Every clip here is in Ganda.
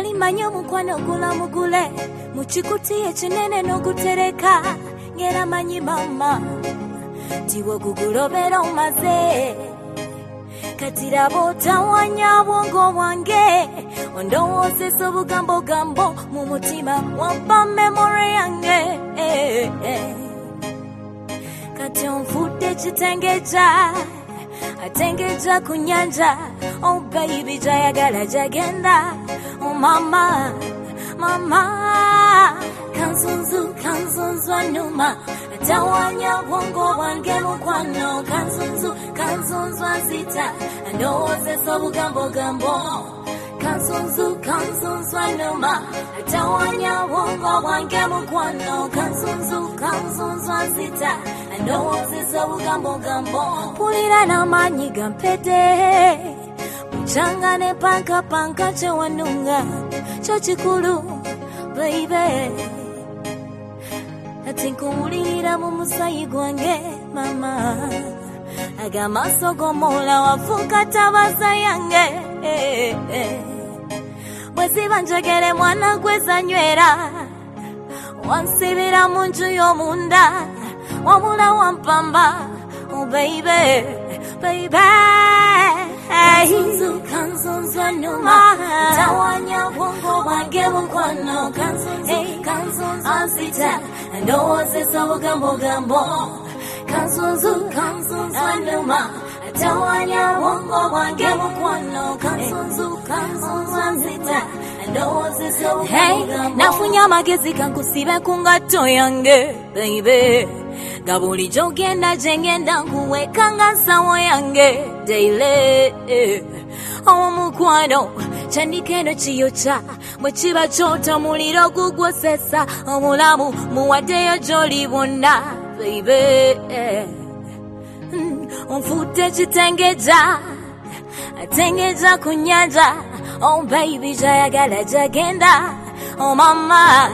Oli manyo mukwano gula mugule muchikuti echinene nokutereka ngera manyi mama tiwo kugulobera omaze katirabo tawanya bwongo bwange ondowoozesa obugambo gambo mu mutima wampa memory yange kati onfudde kitengeja atengeja ku nyanja oh baby jayagala jagenda oh mama kanzunzu anuma tawanya bwongo bwange mukwano kanzunzu azita ndowoozesa obugambo gambo kanzunzu anuma tawanya bwongo bwange mukwano kanzunzu azita ndowoozesa obugambo gambo pulira n'amaanyi gampete muchangane panka kyewanunga kyo kikulu baby ati nkuwulirira mu musayi gwange mama agamaso g'omwola wafuuka tabaza yange bweziba njegere mwana gwezanywera wansibira mu nju y'omunda wabula wampamba oh baby kanzunzu anuma tawanya bwongo bwange mukwano kanzunzu azita ndowoozesa obugambo gambo kanzunzu anuma tawanya bwongo bwange mukwano kanzunzu azita ndowoozesa obugambo gambo nafunye amagezi kankusibe ku ngatto yange baby nga bulijjo ogenda gye ngenda nkuweekanga nsawo yange daily omukwano kyandikeno kiyokya bwe kiba kyota muliro gugwosesa obulamu muwaddeyo gy'oli bwonna baby onfudde kitengeja atengeja ku nyanja oh baby jayagala jagenda oh mama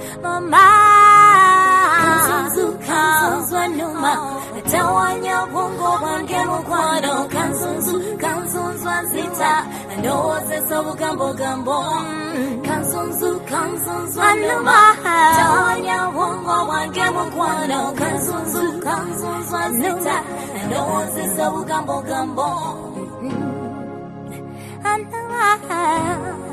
kanzunzu anuma tawanya bwongo bwange mukwano kanzunzu azita ndowoozesa obugambo gambo kanzunzu anuma tawanya bwongo bwange mukwano kanzunzu azita ndowoozesa obugambo gambo anuma